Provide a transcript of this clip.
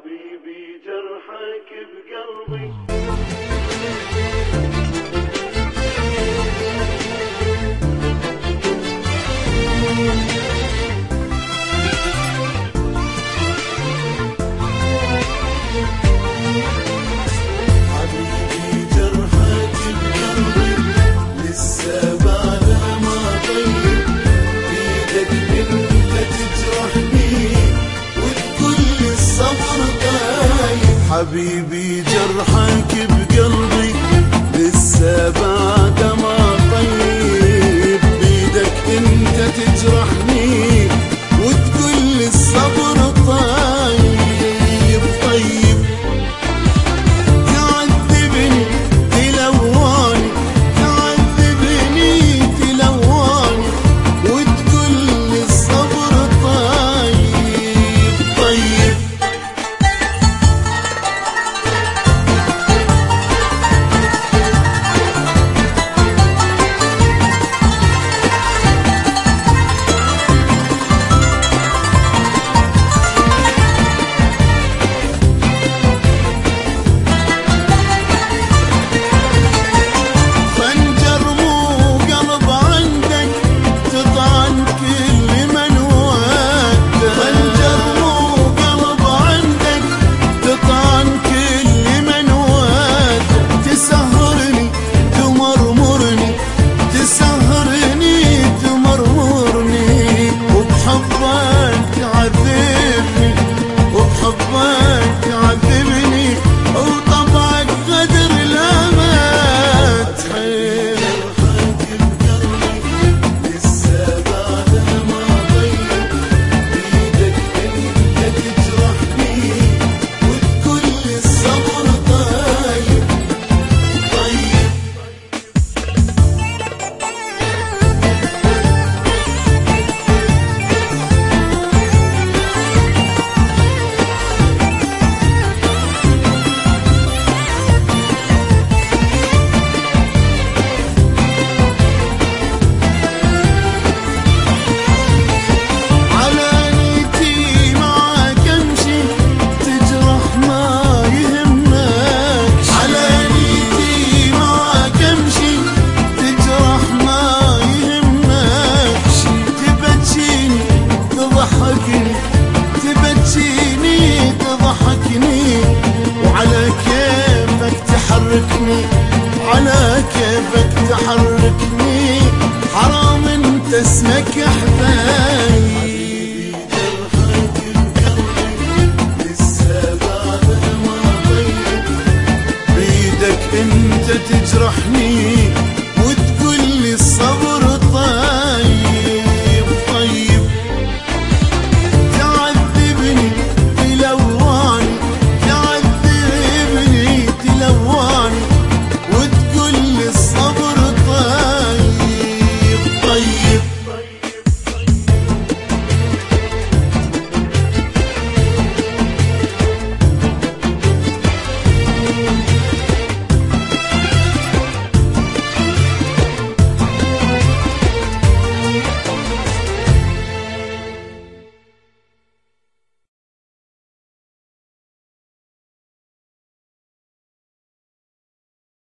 حبيبي جرحك بقلبي. حبيبي جرحك بقلبي لسه بعد ما طيب، بيدك انت تجرحني وتقول لي الصبر طيب طيب. تعذبني تلواني، تعذبني تلواني وتقول لي الصبر طيب طيب. على كيفك تحركني، حرام انت اسمك حبايب. جرحك بقلبي لسه بعد ما طيب، بيدك انت تجرحني